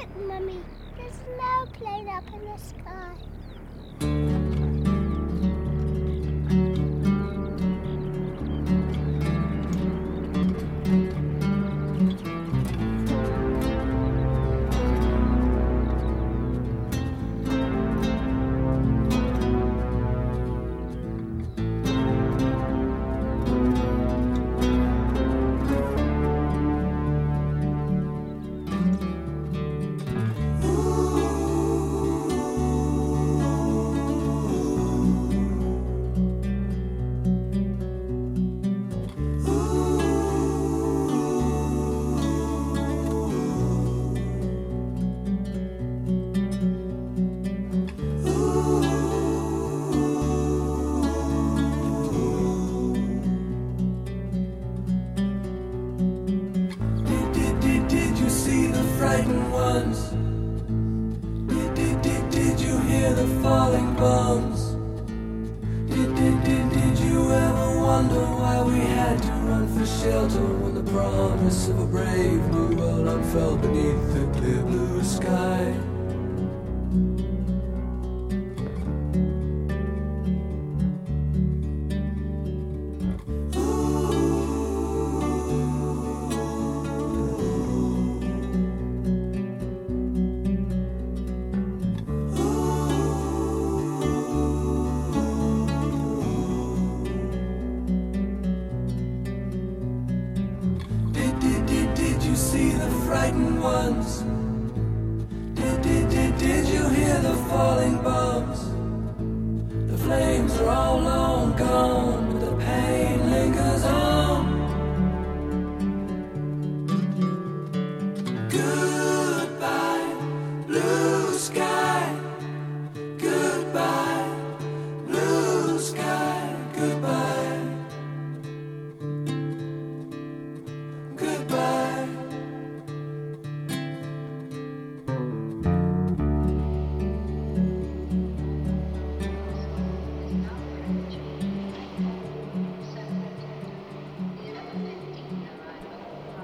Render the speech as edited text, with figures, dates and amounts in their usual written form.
Look, Mummy, there's an airplane up in the sky. Frightened ones. Did you hear the falling bombs? Did you ever wonder why we had to run for shelter when the promise of a brave new world unfurled beneath the clear blue sky? Did you see the frightened ones? Did you hear the falling bombs? The flames are all